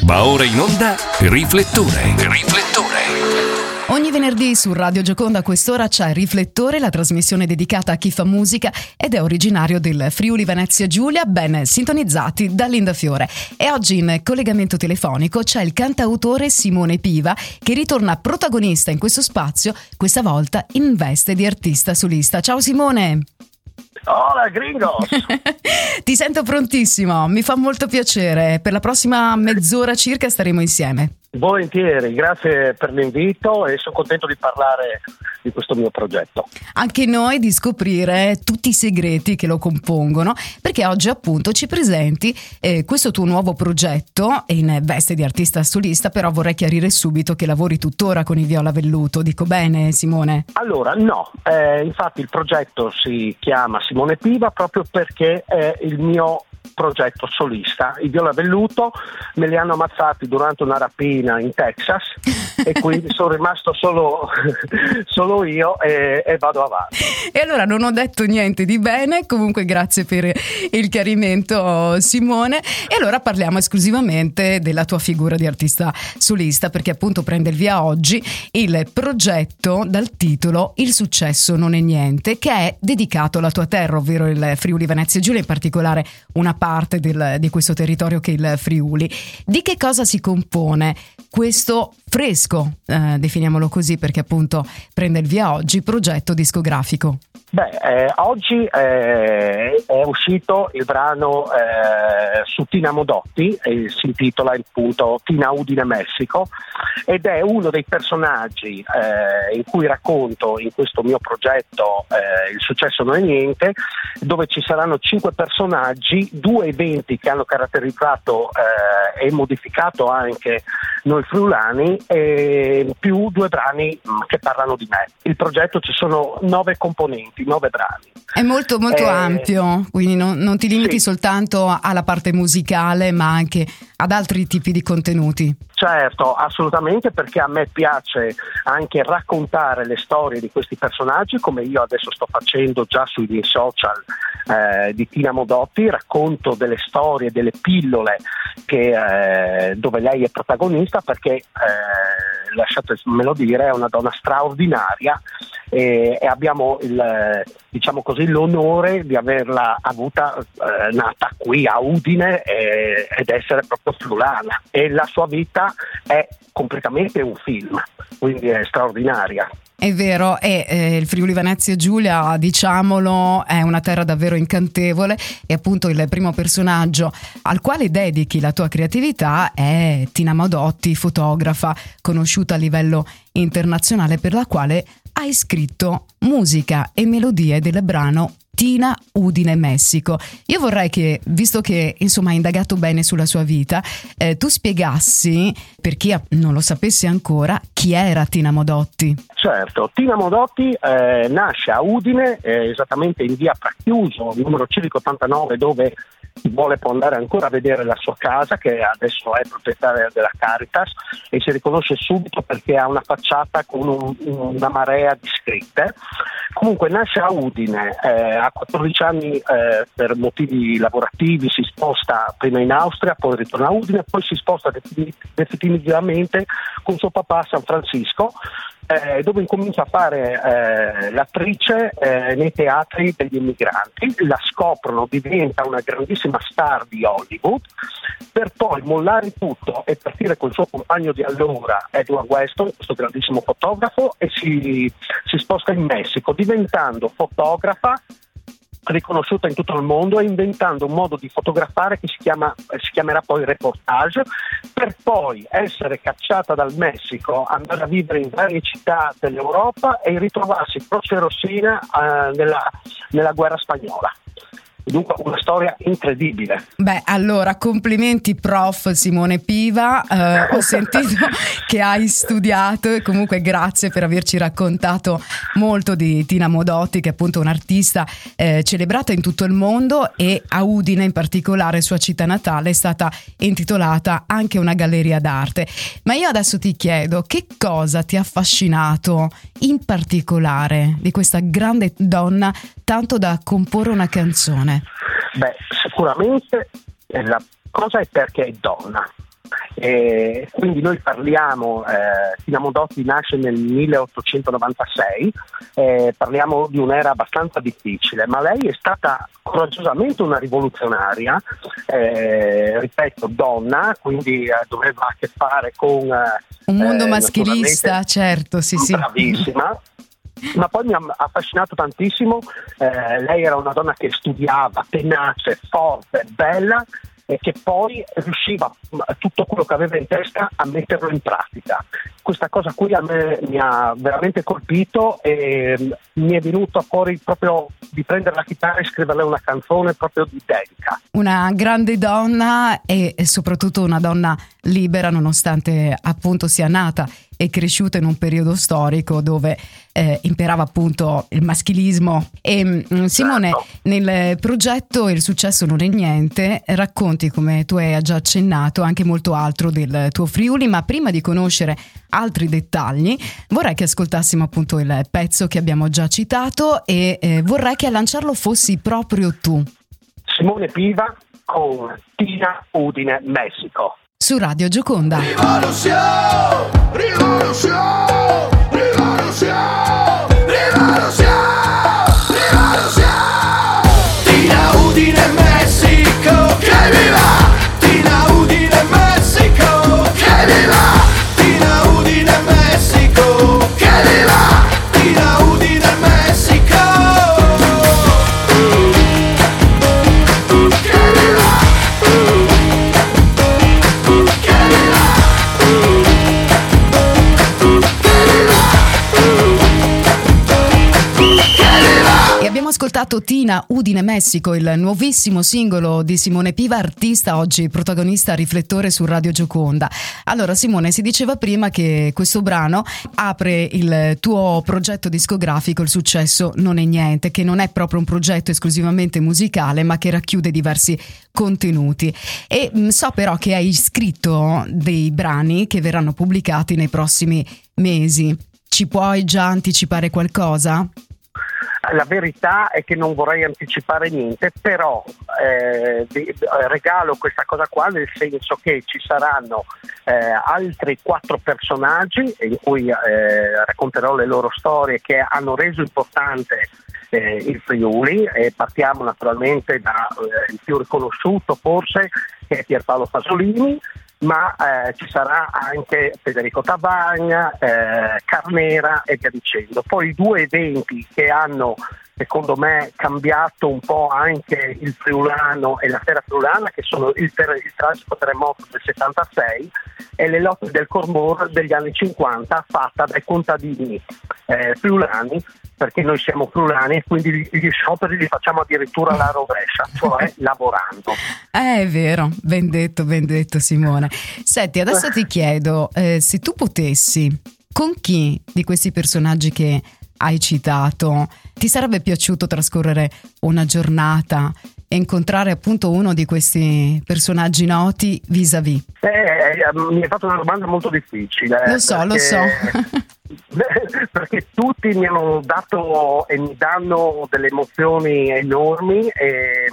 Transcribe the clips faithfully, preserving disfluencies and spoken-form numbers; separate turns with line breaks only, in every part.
Va ora in onda Riflettore. Riflettore.
Ogni venerdì su Radio Gioconda a quest'ora c'è Riflettore, la trasmissione dedicata a chi fa musica ed è originario del Friuli Venezia Giulia, ben sintonizzati da Linda Fiore. E oggi in collegamento telefonico c'è il cantautore Simone Piva che ritorna protagonista in questo spazio, questa volta in veste di artista solista. Ciao Simone!
Hola gringos!
Ti sento prontissimo, mi fa molto piacere. Per la prossima mezz'ora circa staremo insieme.
Volentieri, grazie per l'invito e sono contento di parlare di questo mio progetto.
Anche noi di scoprire tutti i segreti che lo compongono, perché oggi appunto ci presenti eh, questo tuo nuovo progetto in veste di artista solista, però vorrei chiarire subito che lavori tuttora con i Viola Velluto, dico bene Simone?
Allora no, eh, infatti il progetto si chiama Simone Piva proprio perché è il mio progetto solista. I Viola Velluto me li hanno ammazzati durante una rapina in Texas e quindi sono rimasto solo, solo io e, e vado avanti.
E allora non ho detto niente di bene, comunque grazie per il chiarimento Simone. E allora parliamo esclusivamente della tua figura di artista solista, perché appunto prende il via oggi il progetto dal titolo Il successo non è niente, che è dedicato alla tua terra, ovvero il Friuli Venezia Giulia, in particolare una parte del, di questo territorio che è il Friuli. Di che cosa si compone questo fresco, eh, definiamolo così, perché appunto prende il via oggi, progetto discografico?
Beh, eh, oggi eh, è uscito il brano eh, su Tina Modotti, e si intitola appunto Tina Udine Messico, ed è uno dei personaggi eh, in cui racconto in questo mio progetto eh, Il successo non è niente, dove ci saranno cinque personaggi, due eventi che hanno caratterizzato eh, e modificato anche noi friulani, e più due brani che parlano di me. Il progetto ci sono nove componenti, nove brani.
È molto molto
eh,
ampio, quindi non, non ti limiti
sì.
soltanto alla parte musicale, ma anche ad altri tipi di contenuti.
Certo, assolutamente, perché a me piace anche raccontare le storie di questi personaggi, come io adesso sto facendo già sui miei social eh, di Tina Modotti. Racconto delle storie, delle pillole che, eh, dove lei è protagonista, perché eh, lasciatemelo dire, è una donna straordinaria e, e abbiamo il, diciamo così, l'onore di averla avuta eh, nata qui a Udine e, ed essere proprio friulana, e la sua vita è completamente un film, quindi è straordinaria.
È vero, e eh, il Friuli Venezia Giulia, diciamolo, è una terra davvero incantevole, e appunto il primo personaggio al quale dedichi la tua creatività è Tina Modotti, fotografa conosciuta a livello internazionale, per la quale hai scritto musica e melodie del brano Tina Udine Messico. Io vorrei che, visto che insomma hai indagato bene sulla sua vita, eh, tu spiegassi, per chi non lo sapesse ancora, chi era Tina Modotti.
Certo, Tina Modotti eh, nasce a Udine, eh, esattamente in via Pracchiuso, numero civico ottantanove, dove chi vuole può andare ancora a vedere la sua casa, che adesso è proprietaria della Caritas, e si riconosce subito perché ha una facciata con un, una marea di scritte. Comunque nasce a Udine, eh, a quattordici anni eh, per motivi lavorativi si sposta prima in Austria, poi ritorna a Udine, poi si sposta definitivamente con suo papà a San Francisco, Eh, dove incomincia a fare eh, l'attrice eh, nei teatri degli immigranti. La scoprono, diventa una grandissima star di Hollywood, per poi mollare tutto e partire col suo compagno di allora, Edward Weston, questo grandissimo fotografo, e si, si sposta in Messico, diventando fotografa riconosciuta in tutto il mondo e inventando un modo di fotografare che si chiama si chiamerà poi reportage, per poi essere cacciata dal Messico, andare a vivere in varie città dell'Europa e ritrovarsi croce rossina eh, nella, nella guerra spagnola. Dunque una storia incredibile.
Beh, allora complimenti prof Simone Piva, eh, ho sentito che hai studiato, e comunque grazie per averci raccontato molto di Tina Modotti, che è appunto un'artista eh, celebrata in tutto il mondo, e a Udine in particolare, sua città natale, è stata intitolata anche una galleria d'arte. Ma io adesso ti chiedo, che cosa ti ha affascinato in particolare di questa grande donna tanto da comporre una canzone?
Beh, sicuramente la cosa è perché è donna. E quindi noi parliamo, eh, Tina Modotti nasce nel milleottocentonovantasei, eh, parliamo di un'era abbastanza difficile, ma lei è stata coraggiosamente una rivoluzionaria, eh, ripeto, donna, quindi eh, doveva a che fare con eh,
un mondo maschilista, certo, sì, sì.
Bravissima. Ma poi mi ha affascinato tantissimo, eh, lei era una donna che studiava, tenace, forte, bella, e che poi riusciva tutto quello che aveva in testa a metterlo in pratica. Questa cosa qui a me mi ha veramente colpito e mi è venuto fuori proprio di prendere la chitarra e scriverle una canzone proprio di dedica.
Una grande donna e, e soprattutto una donna libera, nonostante appunto sia nata e cresciuta in un periodo storico dove eh, imperava appunto il maschilismo. E mh, Simone,
certo.
Nel progetto Il successo non è niente racconti, come tu hai già accennato, anche molto altro del tuo Friuli, ma prima di conoscere altri dettagli vorrei che ascoltassimo appunto il pezzo che abbiamo già citato e eh, vorrei che a lanciarlo fossi proprio tu.
Simone Piva con Tina Udine, Messico.
Su Radio Gioconda.
Rivoluzione, rivoluzione, rivoluzione, rivoluzione, rivoluzione. Tina Udine, Messico, che viva! Tina Udine, Messico, che viva! Tina Udine, Messico, che viva! Tina Udine, Messico, che viva!
E abbiamo ascoltato Tina Udine Messico, il nuovissimo singolo di Simone Piva, artista oggi protagonista a Riflettore su Radio Gioconda. Allora Simone, si diceva prima che questo brano apre il tuo progetto discografico Il successo non è niente, che non è proprio un progetto esclusivamente musicale ma che racchiude diversi contenuti. E mh, so però che hai scritto dei brani che verranno pubblicati nei prossimi mesi. Ci puoi già anticipare qualcosa?
La verità è che non vorrei anticipare niente, però eh, regalo questa cosa qua nel senso che ci saranno eh, altri quattro personaggi in cui eh, racconterò le loro storie che hanno reso importante eh, il Friuli, e partiamo naturalmente dal eh, più riconosciuto forse, che è Pierpaolo Pasolini, ma eh, ci sarà anche Federico Tavagna, eh, Carnera e via dicendo. Poi i due eventi che hanno, secondo me, cambiato un po' anche il friulano e la terra friulana, che sono il, ter- il tragico terremoto del settantasei e le lotte del Cormor degli anni cinquanta, fatta dai contadini eh, friulani, perché noi siamo friulani e quindi gli scioperi li facciamo addirittura alla rovescia, cioè lavorando.
Eh, è vero, ben detto, ben detto Simone. Senti, adesso ti chiedo, eh, se tu potessi, con chi di questi personaggi che hai citato ti sarebbe piaciuto trascorrere una giornata e incontrare appunto uno di questi personaggi noti vis-à-vis?
Eh, mi hai fatto una domanda molto difficile.
Lo so,
perché...
lo so.
perché tutti mi hanno dato e mi danno delle emozioni enormi, e,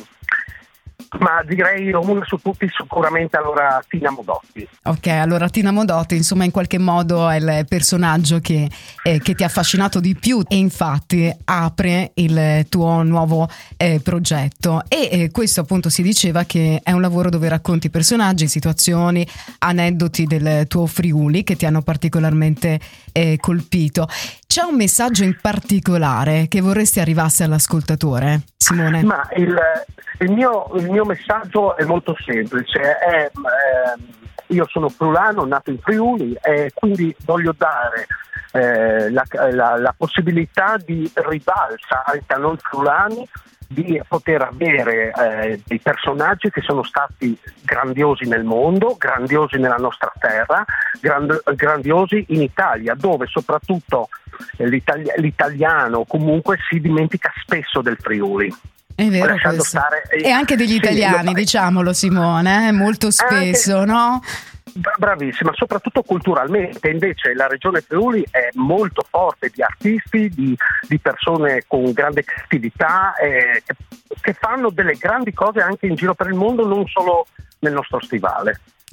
ma direi uno su tutti sicuramente allora Tina Modotti.
Ok, allora Tina Modotti insomma in qualche modo è il personaggio che, eh, che ti ha affascinato di più e infatti apre il tuo nuovo eh, progetto e eh, questo appunto si diceva che è un lavoro dove racconti personaggi, situazioni, aneddoti del tuo Friuli che ti hanno particolarmente eh, colpito. C'è un messaggio in particolare che vorresti arrivasse all'ascoltatore, Simone?
Ma il, il, mio, il mio messaggio è molto semplice. È, eh, io sono friulano, nato in Friuli, e quindi voglio dare eh, la, la, la possibilità di ribalza anche a noi friulani di poter avere eh, dei personaggi che sono stati grandiosi nel mondo, grandiosi nella nostra terra, grand- grandiosi in Italia, dove soprattutto eh, l'itali- l'italiano comunque si dimentica spesso del Friuli.
È vero questo.
Stare, eh,
e anche degli
sì,
italiani,
io,
diciamolo Simone, eh, molto spesso,
anche,
no?
Bravissima, soprattutto culturalmente. Invece la regione Friuli è molto forte di artisti, di, di persone con grande creatività eh, che, che fanno delle grandi cose anche in giro per il mondo, non solo nel nostro stivale.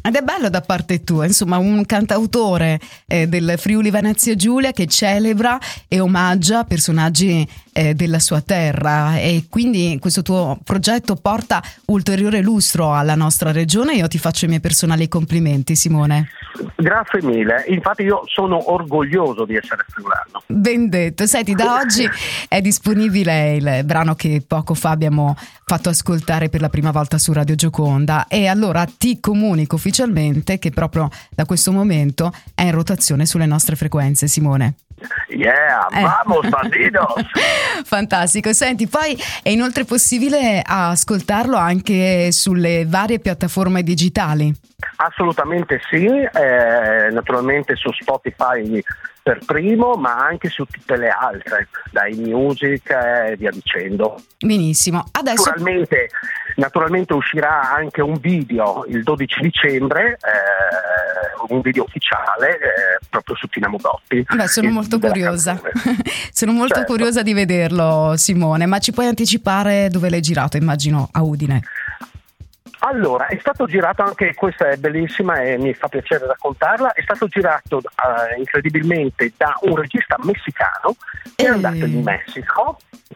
Ed è bello da parte tua, insomma, un cantautore eh, del Friuli Venezia Giulia che celebra e omaggia personaggi eh, della sua terra, e quindi questo tuo progetto porta ulteriore lustro alla nostra regione. Io ti faccio i miei personali complimenti, Simone.
Grazie mille, infatti io sono orgoglioso di essere friulano.
Ben detto. Senti, da oggi è disponibile il brano che poco fa abbiamo fatto ascoltare per la prima volta su Radio Gioconda, e allora ti comunico ufficialmente che proprio da questo momento è in rotazione sulle nostre frequenze, Simone.
Yeah,
Eh.
vamos bandidos!
Fantastico. Senti, poi è inoltre possibile ascoltarlo anche sulle varie piattaforme digitali?
Assolutamente sì, eh, naturalmente su Spotify per primo, ma anche su tutte le altre, dai Music e via dicendo.
Benissimo. Adesso
Naturalmente, naturalmente uscirà anche un video il dodici dicembre, eh, un video ufficiale eh, proprio su Tina Modotti.
Beh, sono
Il-
molto
della
curiosa.
canzone.
Sono molto
Certo.
curiosa di vederlo, Simone, ma ci puoi anticipare dove l'hai girato? Immagino a Udine.
Allora, è stato girato anche, questa è bellissima e mi fa piacere raccontarla, è stato girato eh, incredibilmente da un regista messicano che è
Ehi.
andato in Messico,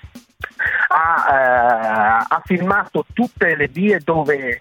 ha, eh, ha filmato tutte le vie dove eh,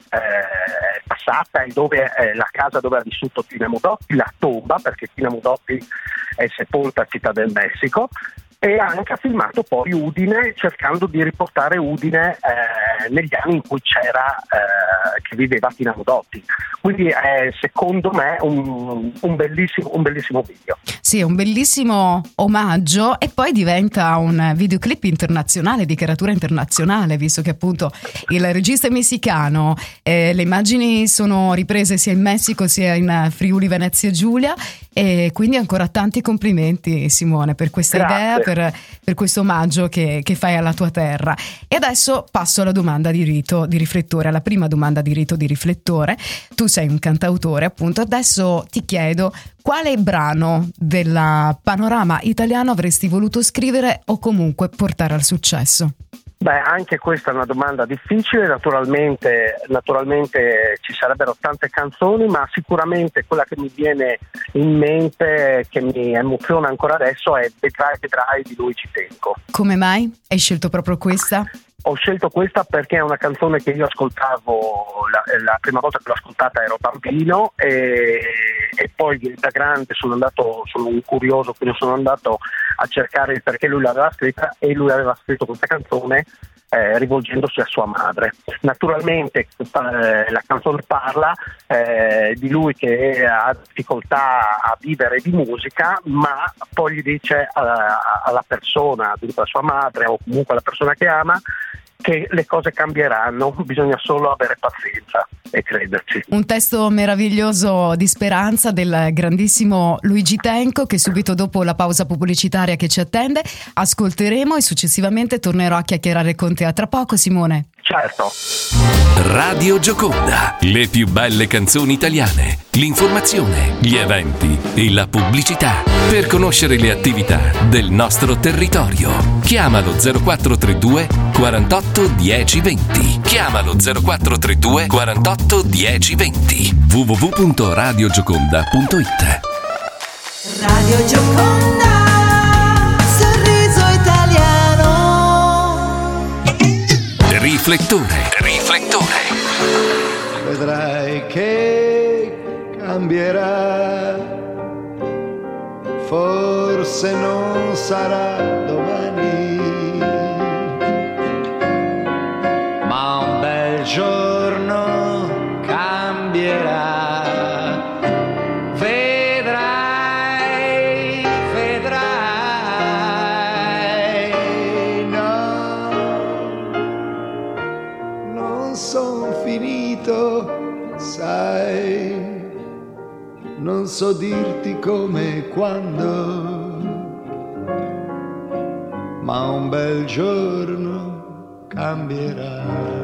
è passata e dove eh, la casa dove ha vissuto Tina Modotti, la tomba, perché Tina Modotti è sepolta a Città del Messico, e anche ha filmato poi Udine, cercando di riportare Udine eh, negli anni in cui c'era eh, che viveva Tina Modotti. Quindi è secondo me un, un bellissimo un bellissimo video.
Sì, è un bellissimo omaggio, e poi diventa un videoclip internazionale, di caratura internazionale, visto che appunto il regista è messicano, eh, le immagini sono riprese sia in Messico sia in Friuli Venezia Giulia, e quindi ancora tanti complimenti, Simone, per questa
Grazie.
idea, per, per questo omaggio che, che fai alla tua terra. E adesso passo alla domanda di rito di riflettore, alla prima domanda di rito di riflettore. Tu sei un cantautore, appunto, adesso ti chiedo quale brano del panorama italiano avresti voluto scrivere o comunque portare al successo?
Beh, anche questa è una domanda difficile, naturalmente, naturalmente ci sarebbero tante canzoni, ma sicuramente quella che mi viene in mente, che mi emoziona ancora adesso, è Vedrai, vedrai di Luigi Tenco.
Come mai hai scelto proprio questa?
Ho scelto questa perché è una canzone che io ascoltavo, la, la prima volta che l'ho ascoltata ero bambino, e, e poi da grande sono andato, sono un curioso, quindi sono andato a cercare il perché lui l'aveva scritta, e lui aveva scritto questa canzone eh, rivolgendosi a sua madre. Naturalmente eh, la canzone parla eh, di lui che ha difficoltà a vivere di musica, ma poi gli dice alla, alla persona, dunque alla sua madre o comunque alla persona che ama, che le cose cambieranno, bisogna solo avere pazienza e crederci.
Un testo meraviglioso di speranza del grandissimo Luigi Tenco, che subito dopo la pausa pubblicitaria che ci attende ascolteremo, e successivamente tornerò a chiacchierare con te. A tra poco, Simone.
Certo.
Radio Gioconda, le più belle canzoni italiane, l'informazione, gli eventi e la pubblicità, per conoscere le attività del nostro territorio. Chiamalo zero quattro tre due quarantotto dieci venti. Chiamalo zero quattro tre due quarantotto dieci venti. w w w punto radio gioconda punto i t.
Radio Gioconda, sorriso italiano.
Riflettore, riflettore.
Vedrai che cambierà, forse non sarà domani, ma un bel giorno cambierà. Vedrai, vedrai, no, non son finito, sai, non so dirti come e quando, ma un bel giorno cambierà.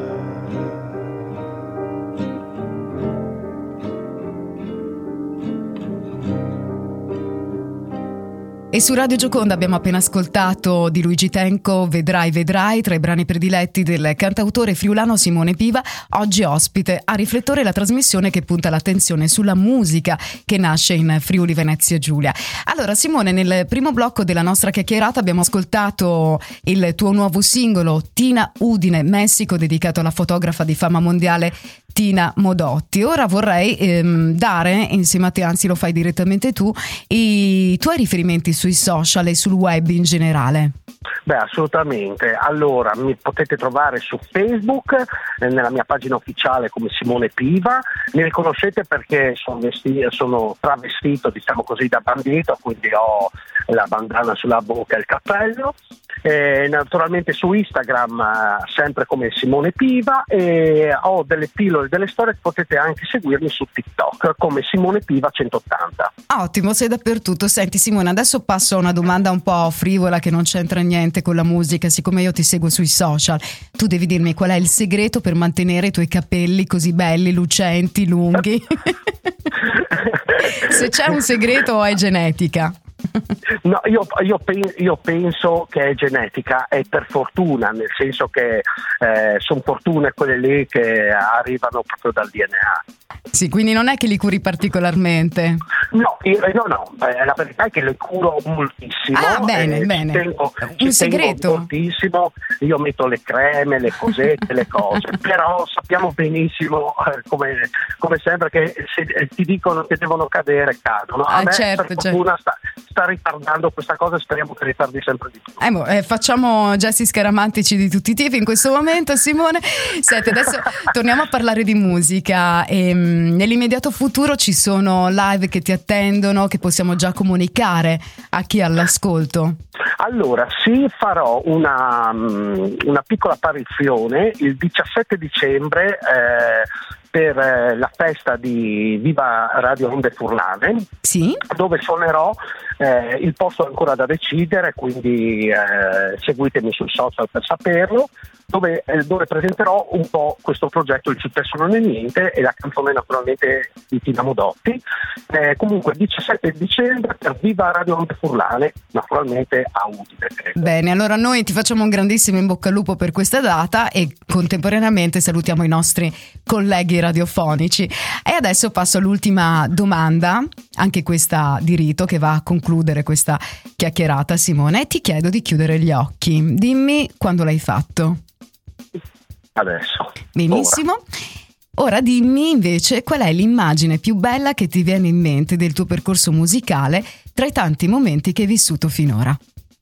E su Radio Gioconda abbiamo appena ascoltato di Luigi Tenco Vedrai Vedrai, tra i brani prediletti del cantautore friulano Simone Piva, oggi ospite a Riflettore, la trasmissione che punta l'attenzione sulla musica che nasce in Friuli Venezia Giulia. Allora Simone, nel primo blocco della nostra chiacchierata abbiamo ascoltato il tuo nuovo singolo Tina Udine Messico, dedicato alla fotografa di fama mondiale Tina Modotti. Ora vorrei ehm, dare insieme a te, anzi lo fai direttamente tu, i tuoi riferimenti sui social e sul web in generale.
Beh, assolutamente. Allora, mi potete trovare su Facebook, eh, nella mia pagina ufficiale come Simone Piva. Mi riconoscete perché sono, vestito, sono travestito, diciamo così, da bandito, quindi ho la bandana sulla bocca e il cappello. Eh, naturalmente su Instagram eh, sempre come Simone Piva, e ho delle pillole, delle storie che potete anche seguirmi su TikTok come Simone Piva centottanta.
Ottimo, sei dappertutto. Senti Simone, adesso passo a una domanda un po' frivola che non c'entra niente con la musica. Siccome io ti seguo sui social, tu devi dirmi qual è il segreto per mantenere i tuoi capelli così belli, lucenti, lunghi. Se c'è un segreto è genetica.
No, io, io, io penso che è genetica, e per fortuna, nel senso che eh, sono fortune quelle lì che arrivano proprio dal D N A.
Sì, quindi non è che li curi particolarmente.
No, io, no, no, eh, la verità è che le curo moltissimo.
Ah, bene,
eh,
bene.
Ci tengo,
un
ci
segreto?
Tengo moltissimo, io metto le creme, le cosette, le cose, però sappiamo benissimo, eh, come, come sempre, che se eh, ti dicono che devono cadere, cadono. A
Ah,
me,
certo,
per fortuna, sta, sta ritardando questa cosa, e speriamo che ritardi sempre di più.
Eh, boh, eh, facciamo gesti scaramantici di tutti i tipi in questo momento, Simone. Senti, adesso torniamo a parlare di musica. E, mh, nell'immediato futuro ci sono live che ti attendono, che possiamo già comunicare a chi è all'ascolto?
Allora, sì, farò una, um, una piccola apparizione il diciassette dicembre eh, per eh, la festa di Viva Radio Onde Furlane,
Sì?
dove suonerò. Eh, il posto è ancora da decidere, quindi eh, seguitemi sul social per saperlo, dove, eh, dove presenterò un po' questo progetto Il successo non è niente, e la canzone naturalmente di Tina Modotti. Eh, comunque il diciassette dicembre per Viva Radio Onde Furlane, naturalmente a Udine. Credo.
Bene, allora noi ti facciamo un grandissimo in bocca al lupo per questa data e contemporaneamente salutiamo i nostri colleghi radiofonici. E adesso passo all'ultima domanda, anche questa di rito, che va a concludere questa chiacchierata, Simone. Ti chiedo di chiudere gli occhi. Dimmi quando l'hai fatto.
Adesso.
Benissimo. Ora. Ora dimmi invece qual è l'immagine più bella che ti viene in mente del tuo percorso musicale tra i tanti momenti che hai vissuto finora.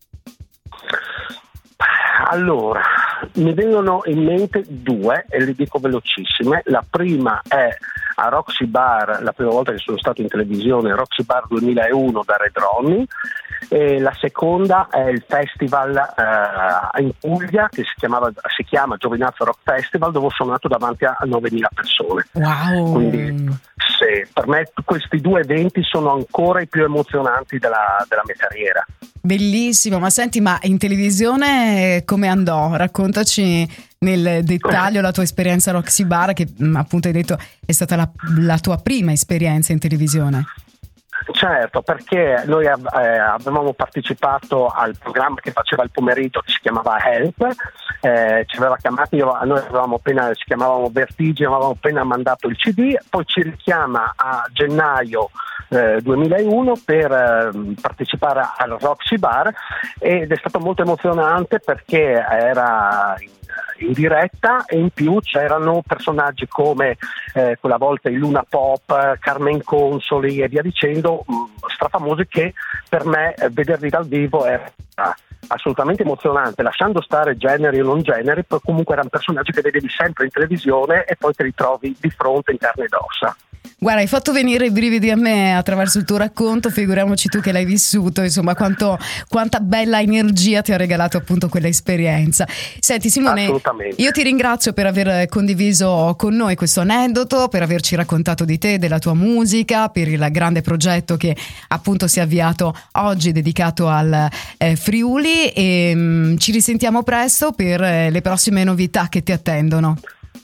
Allora, mi vengono in mente due e le dico velocissime. La prima è a Roxy Bar, la prima volta che sono stato in televisione, Roxy Bar duemilauno da Red Ronnie, e la seconda è il festival eh, in Puglia che si, chiamava, si chiama Giovinazzo Rock Festival, dove ho suonato davanti a novemila persone.
Wow!
Quindi sì, per me questi due eventi sono ancora i più emozionanti della, della mia carriera.
Bellissimo, ma senti, ma in televisione come andò? Raccontaci nel dettaglio la tua esperienza a Roxy Bar, che appunto hai detto è stata la, la tua prima esperienza in televisione.
Certo, perché noi eh, avevamo partecipato al programma che faceva il pomeriggio, che si chiamava Help, eh, ci aveva chiamati, io, noi avevamo appena, si chiamavamo Vertigine, avevamo appena mandato il C D, poi ci richiama a gennaio eh, duemilauno per eh, partecipare al Roxy Bar, ed è stato molto emozionante perché era in, in diretta, e in più c'erano personaggi come eh, quella volta il Luna Pop, Carmen Consoli e via dicendo, mh, strafamosi, che per me eh, vederli dal vivo era assolutamente emozionante, lasciando stare generi o non generi, poi comunque erano personaggi che vedevi sempre in televisione e poi te li trovi di fronte in carne ed ossa.
Guarda, hai fatto venire i brividi a me attraverso il tuo racconto, figuriamoci tu che l'hai vissuto, insomma, quanto, quanta bella energia ti ha regalato appunto quella esperienza. Senti Simone, io ti ringrazio per aver condiviso con noi questo aneddoto, per averci raccontato di te, della tua musica, per il grande progetto che appunto si è avviato oggi dedicato al eh, Friuli, e mh, ci risentiamo presto per eh, le prossime novità che ti attendono.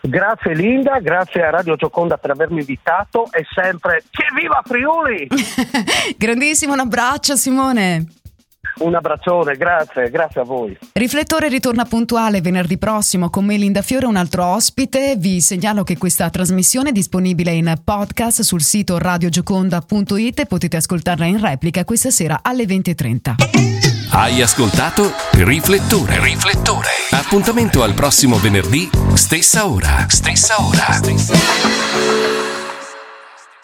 Grazie Linda, grazie a Radio Gioconda per avermi invitato e sempre che viva Friuli!
Grandissimo, un abbraccio Simone.
Un abbraccione, grazie, grazie a voi.
Riflettore ritorna puntuale venerdì prossimo con me Linda Fiore, un altro ospite. Vi segnalo che questa trasmissione è disponibile in podcast sul sito radio gioconda punto it e potete ascoltarla in replica questa sera alle venti e trenta.
Hai ascoltato Riflettore. Riflettore. Appuntamento al prossimo venerdì, stessa ora. Stessa ora. Stessa ora.